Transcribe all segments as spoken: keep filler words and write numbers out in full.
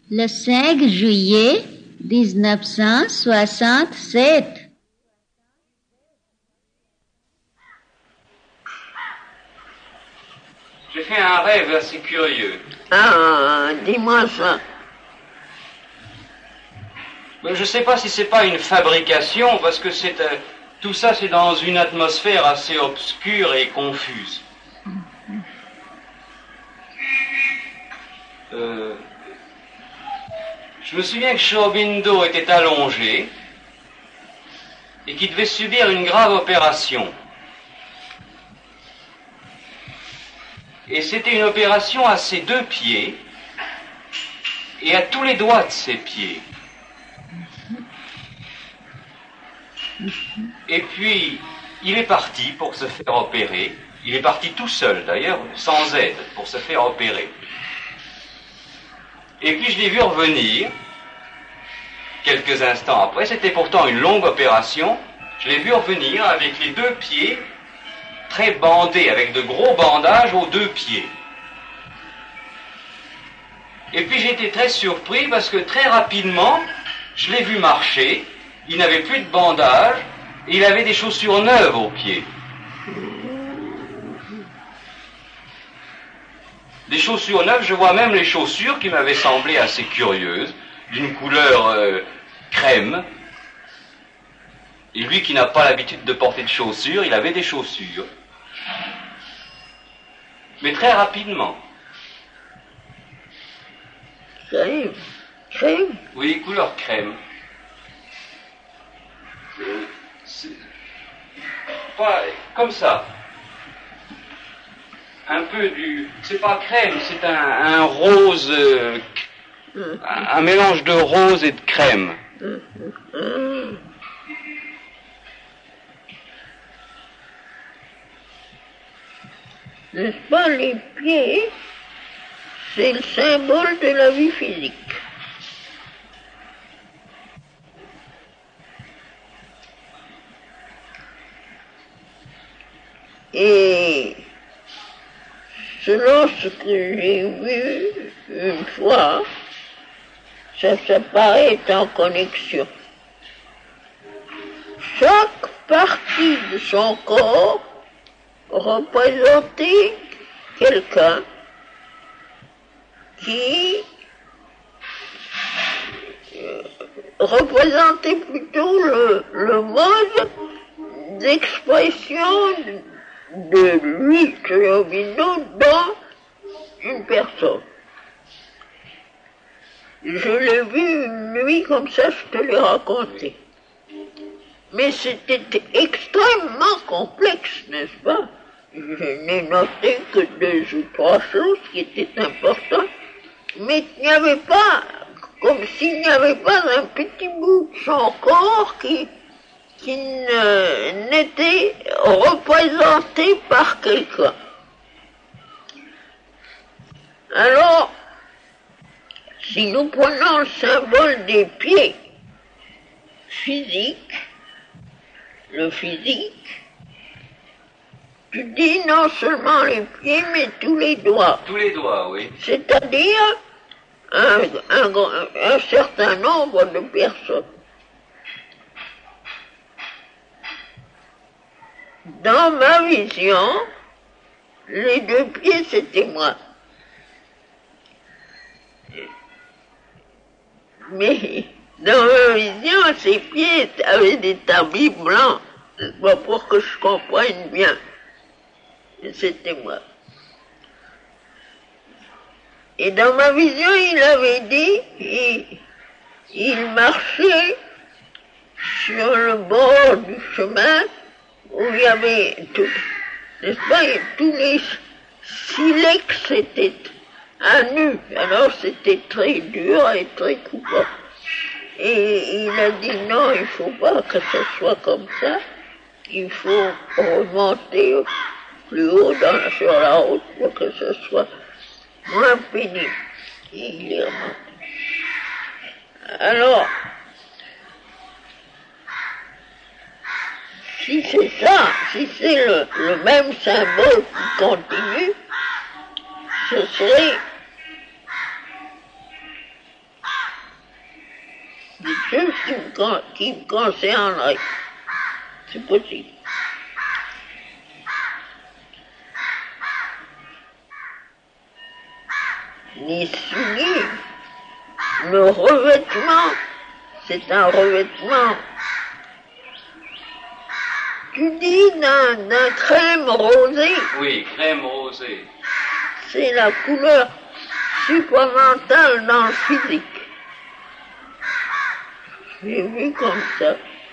Le cinq juillet dix-neuf cent soixante-sept. J'ai fait un rêve assez curieux. Ah, dis-moi ça. Mais je ne sais pas si c'est pas une fabrication, parce que c'est euh, tout ça, c'est dans une atmosphère assez obscure et confuse. Euh, je me souviens que Shaubindo était allongé et qu'il devait subir une grave opération. Et c'était une opération à ses deux pieds et à tous les doigts de ses pieds. Et puis, il est parti pour se faire opérer. Il est parti tout seul, d'ailleurs, sans aide, pour se faire opérer. Et puis, je l'ai vu revenir, quelques instants après. C'était pourtant une longue opération. Je l'ai vu revenir avec les deux pieds très bandés, avec de gros bandages aux deux pieds. Et puis, j'ai été très surpris parce que très rapidement, je l'ai vu marcher. Il n'avait plus de bandage, et il avait des chaussures neuves aux pieds. Des chaussures neuves, je vois même les chaussures qui m'avaient semblé assez curieuses, d'une couleur euh, crème. Et lui qui n'a pas l'habitude de porter de chaussures, il avait des chaussures. Mais très rapidement. Crème. Crème. Oui, couleur crème. C'est pas comme ça. Un peu du... C'est pas crème, c'est un, un rose... Euh, un, un mélange de rose et de crème. N'est-ce pas, les pieds, c'est le symbole de la vie physique. Et selon ce que j'ai vu une fois, ça s'apparaît être en connexion. Chaque partie de son corps représentait quelqu'un qui euh, représentait plutôt le, le mode d'expression de, de lui, Shaubindo, dans une personne. Je l'ai vu une nuit comme ça, je te l'ai raconté. Mais c'était extrêmement complexe, n'est-ce pas? Je n'ai noté que deux ou trois choses qui étaient importantes, mais il n'y avait pas, comme s'il n'y avait pas un petit bout de son corps qui, qui ne, n'était représenté par quelqu'un. Alors, si nous prenons le symbole des pieds physiques, le physique, tu dis non seulement les pieds, mais tous les doigts. Tous les doigts, oui. C'est-à-dire un, un, un certain nombre de personnes. Dans ma vision, les deux pieds, c'était moi. Mais dans ma vision, ces pieds avaient des tablis blancs, c'est pas pour que je comprenne bien. C'était moi. Et dans ma vision, il avait dit, il, il marchait sur le bord du chemin où il y avait tout, n'est-ce pas, et tous les silex étaient à nu, alors c'était très dur et très coupant. Et il a dit non, il ne faut pas que ce soit comme ça, il faut remonter plus haut dans, sur la route pour que ce soit moins pénible. Et il est remonté. Alors, si c'est ça, si c'est le, le même symbole qui continue, ce serait Tout ce qui me, con- qui me concernerait. C'est possible. Les souliers, le revêtement, c'est un revêtement. Tu dis d'un, d'un crème rosé, Oui, crème rosée. c'est la couleur supramentale dans le physique. J'ai vu comme ça.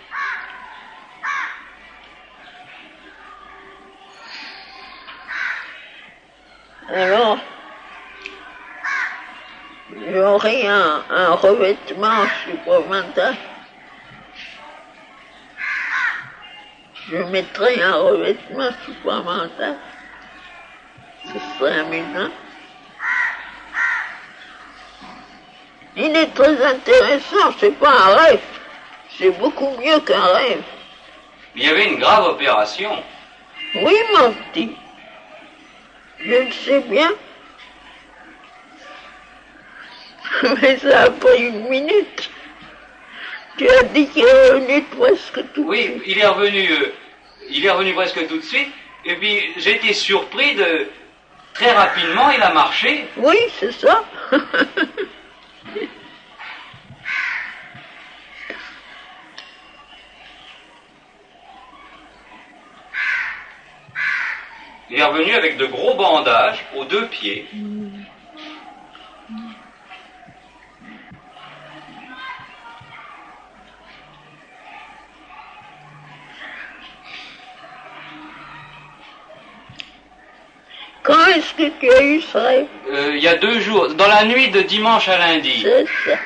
Alors, j'aurai un, un revêtement supramental. Je mettrai un revêtement supramental. Ce serait amusant. Il est très intéressant, c'est pas un rêve. C'est beaucoup mieux qu'un rêve. Il y avait une grave opération. Oui, mon petit. Je le sais bien. Mais ça a pris une minute. Tu as dit qu'il est revenu presque tout de Oui, suite. il est revenu, euh, il est revenu presque tout de suite. Et puis j'ai été surpris de très rapidement, il a marché. Oui, c'est ça. Il est revenu avec de gros bandages aux deux pieds. Quand est-ce que tu as eu ce rêve? Euh, il y a deux jours, dans la nuit de dimanche à lundi. C'est ça.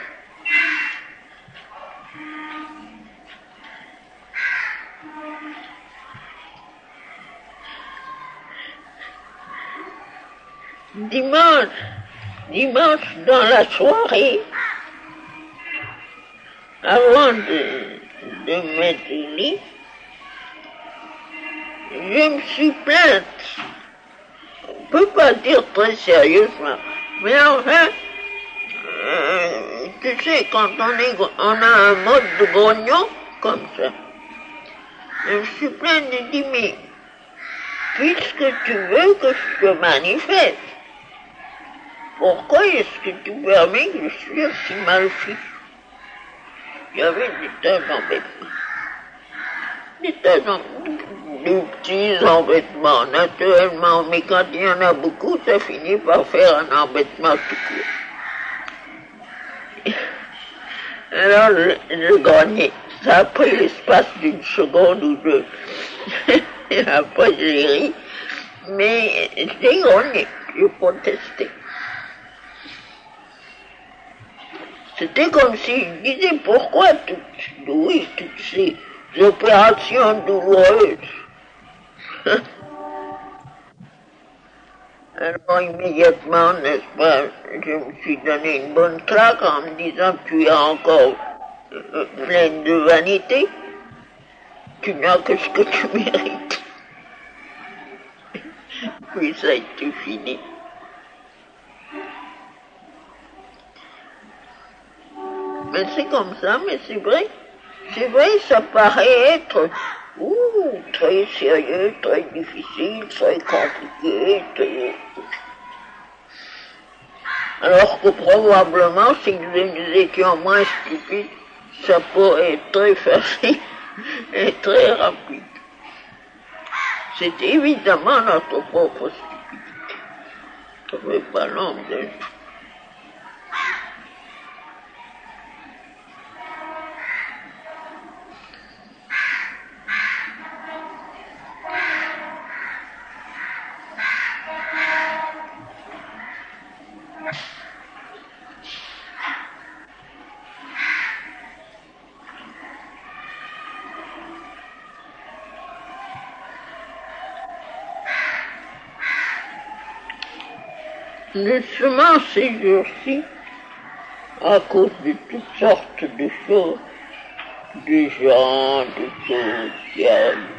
Dimanche, dimanche dans la soirée, avant de, de me mettre au lit, je me suis plainte. On ne peut pas dire très sérieusement, mais enfin, euh, tu sais, quand on, est, on a un mode de grognon comme ça, je me suis plainte de dire, mais puisque tu veux que je te manifeste, pourquoi est-ce que tu permets que je sois si mal fichu? Il y avait des tas d'embêtements. Des tas d'embêtements. Des petits embêtements, naturellement, mais quand il y en a beaucoup, ça finit par faire un embêtement tout court. Alors, je, je gagnais. Ça a pris l'espace d'une seconde ou deux. Et après, j'ai ri. Mais j'ai gagné. J'ai protesté. C'était comme si je disais, pourquoi toutes, oui, toutes ces opérations douloureuses? Alors immédiatement, n'est-ce pas, je me suis donné une bonne claque en me disant, tu es encore euh, pleine de vanité, tu n'as que ce que tu mérites. Puis ça a été fini. Mais c'est comme ça, mais c'est vrai. C'est vrai, ça paraît être ouh, très sérieux, très difficile, très compliqué. Très... Alors que probablement, si nous étions moins stupides, ça pourrait être très facile et très rapide. C'est évidemment notre propre stupidité. Ça ne fait pas l'ombre de nous. Justement, ces jours-ci, à cause de toutes sortes de choses, de gens, de choses qui arrivent,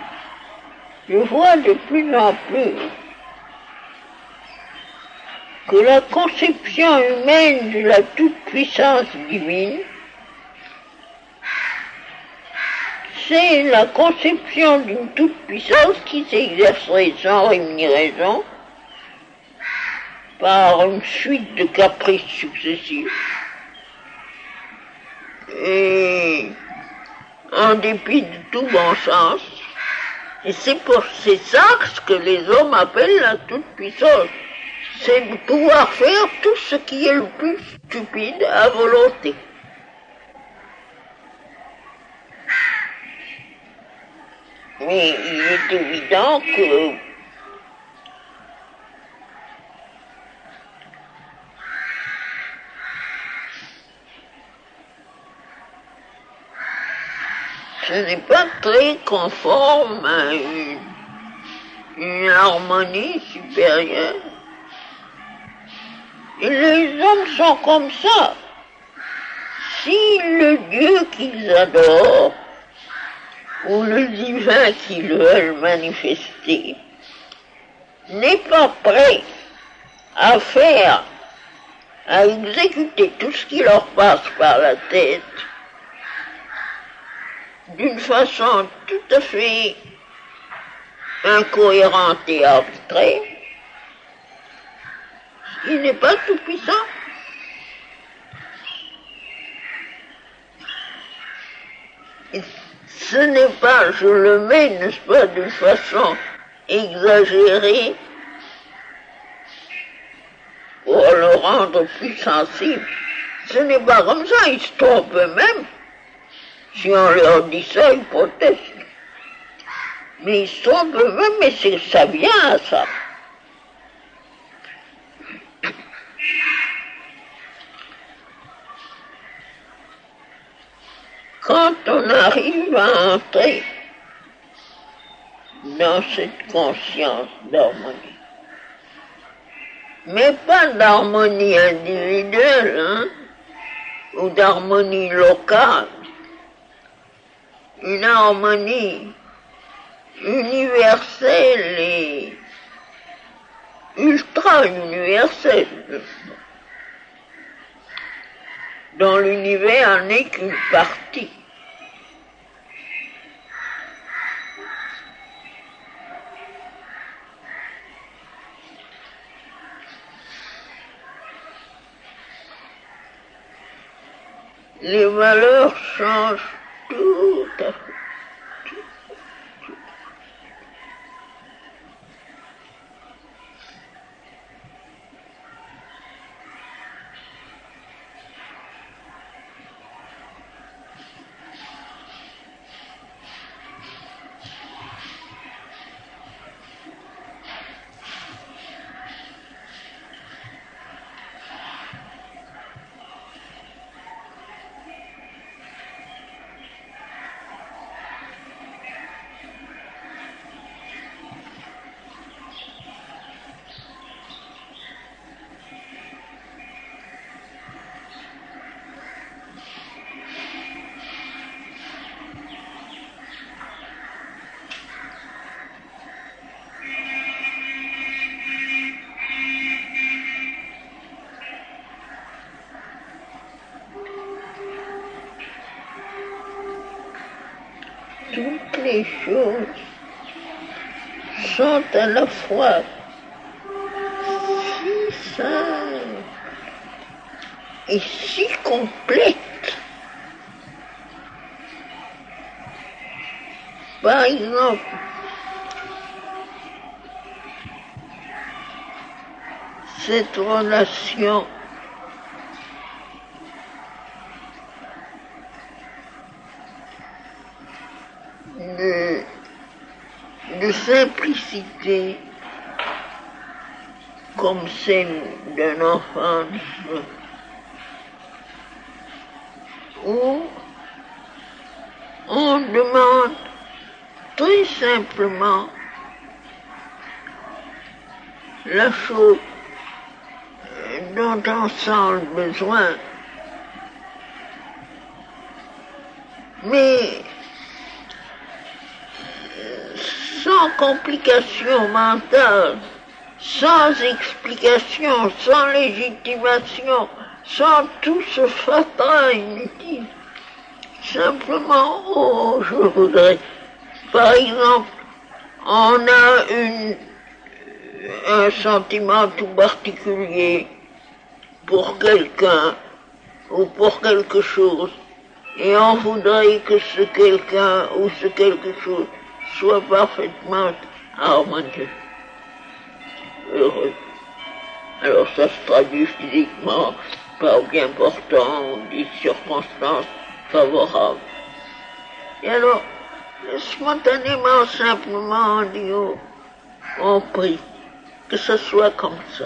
je vois de plus en plus que la conception humaine de la toute-puissance divine, c'est la conception d'une toute-puissance qui s'exercerait sans rémunération par une suite de caprices successifs et en dépit de tout bon sens. Et c'est pour c'est ça ce que les hommes appellent la toute-puissance. C'est de pouvoir faire tout ce qui est le plus stupide à volonté. Mais il est évident que ce n'est pas très conforme à une, une harmonie supérieure. Et les hommes sont comme ça. Si le Dieu qu'ils adorent, ou le divin qu'ils veulent manifester, n'est pas prêt à faire, à exécuter tout ce qui leur passe par la tête, d'une façon tout à fait incohérente et arbitraire, il n'est pas tout puissant. Et ce n'est pas, je le mets, n'est-ce pas, d'une façon exagérée pour le rendre plus sensible. Ce n'est pas comme ça, ils se trompent eux-mêmes. Si on leur dit ça, ils protestent. Mais ils se trompent eux-mêmes, mais c'est, ça vient à ça. Quand on arrive à entrer dans cette conscience d'harmonie, mais pas d'harmonie individuelle, hein, ou d'harmonie locale, une harmonie universelle et ultra-universelle, dont l'univers n'est qu'une partie. Les valeurs changent tout à fait. Toutes les choses sont à la fois si simples et si complètes. Par exemple, cette relation de, de simplicité comme celle d'un enfant où on demande très simplement la chose dont on sent le besoin, mais sans complication mentale, sans explication, sans légitimation, sans tout ce fatras inutile. Simplement, oh, je voudrais, par exemple, on a une, un sentiment tout particulier pour quelqu'un ou pour quelque chose, et on voudrait que ce quelqu'un ou ce quelque chose soit parfaitement harmonieux, heureux. Alors ça se traduit physiquement par bien portant ou des circonstances favorables. Et alors, spontanément, simplement, on dit, oh, on prie que ce soit comme ça.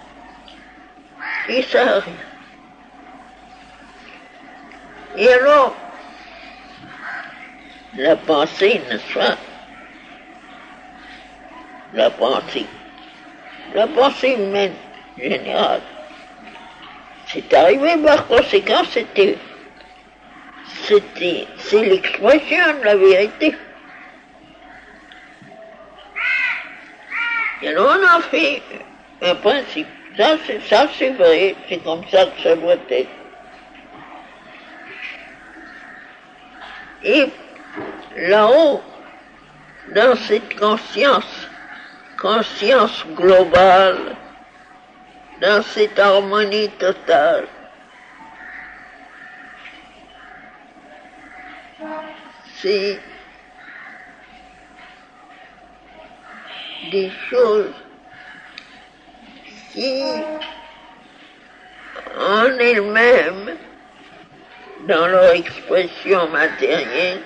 Et ça arrive. Et alors, la pensée, n'est-ce pas? La pensée. La pensée humaine, générale. C'est arrivé par conséquent, c'était, c'était, c'est l'expression de la vérité. Et alors on a fait un principe. Ça, c'est, ça, c'est vrai, c'est comme ça que ça doit être. Et là-haut, dans cette conscience, conscience globale, dans cette harmonie totale, c'est des choses qui, en elles-mêmes, dans leur expression matérielle,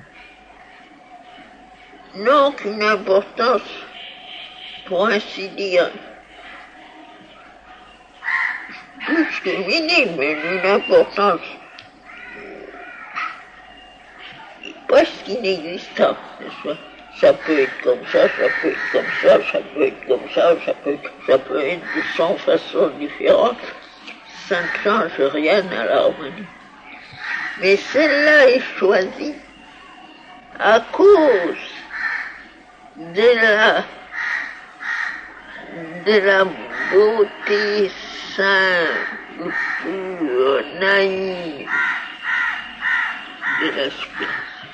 n'ont qu'une importance, pour ainsi dire, plus que minime, mais d'une importance presque inexistante, n'est-ce pas? Ça peut être comme ça, ça peut être comme ça, ça peut être comme ça, ça peut, ça peut être de cent façons différentes, ça ne change rien à l'harmonie. Mais celle-là est choisie à cause de la, de la beauté simple, pure, naïve de l'esprit.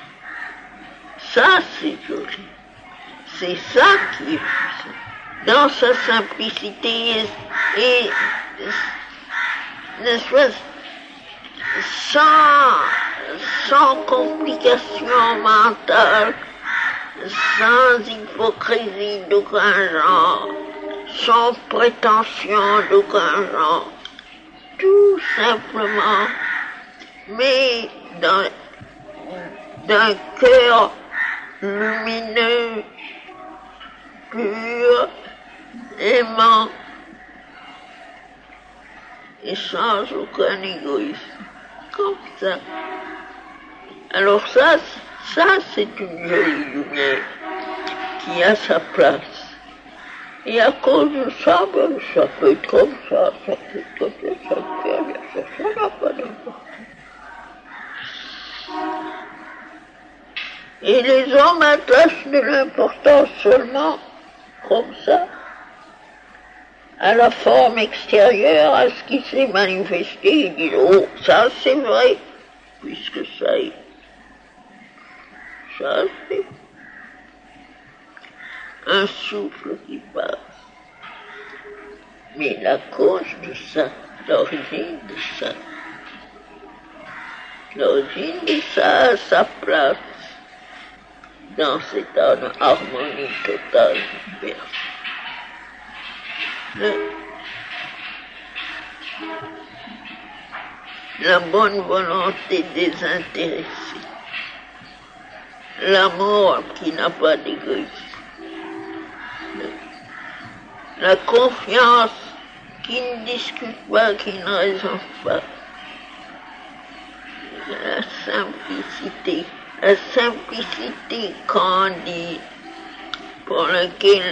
Ça, c'est joli. C'est ça qui est puissant. Dans sa simplicité et, et n'est-ce pas, sans, sans complications mentales, sans hypocrisie d'aucun genre, sans prétention d'aucun genre, tout simplement, mais dans, d'un cœur lumineux, pur, aimant, et sans aucun égoïsme. Comme ça. Alors ça, ça c'est une jolie lumière qui a sa place. Et à cause de ça, ben, ça peut être comme ça, ça peut être comme ça, ça peut être bien ça, ça n'a pas d'importance. Et les hommes attachent de l'importance seulement comme ça à la forme extérieure, à ce qui s'est manifesté. Ils disent, oh, ça c'est vrai, puisque ça est. Ça c'est un souffle qui passe. Mais la cause de ça, l'origine de ça, l'origine de ça a sa place dans cette harmonie totale du verset. Le, la bonne volonté désintéressée, l'amour qui n'a pas d'égoïsme, la confiance qui ne discute pas, qui ne raisonne pas, la simplicité, la simplicité candide pour laquelle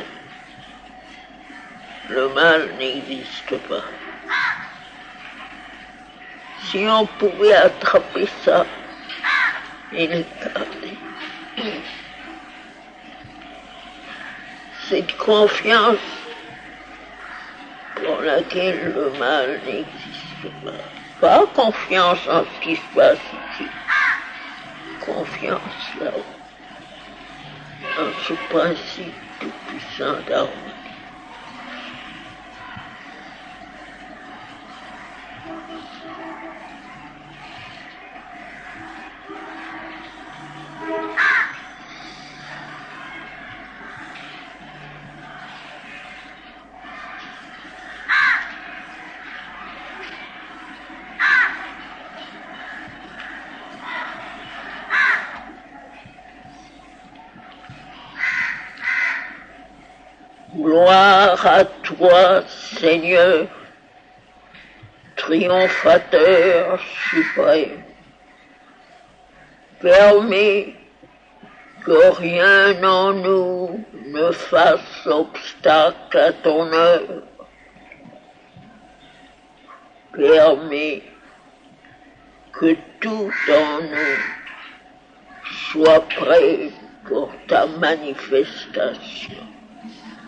le mal n'existe pas. Si on pouvait attraper ça et le garder, cette confiance dans laquelle le mal n'existe pas. Pas confiance en ce qui se passe ici. Confiance là-haut. En ce principe tout puissant d'harmonie. Gloire à toi, Seigneur, triomphateur suprême. Permets que rien en nous ne fasse obstacle à ton œuvre. Permets que tout en nous soit prêt pour ta manifestation.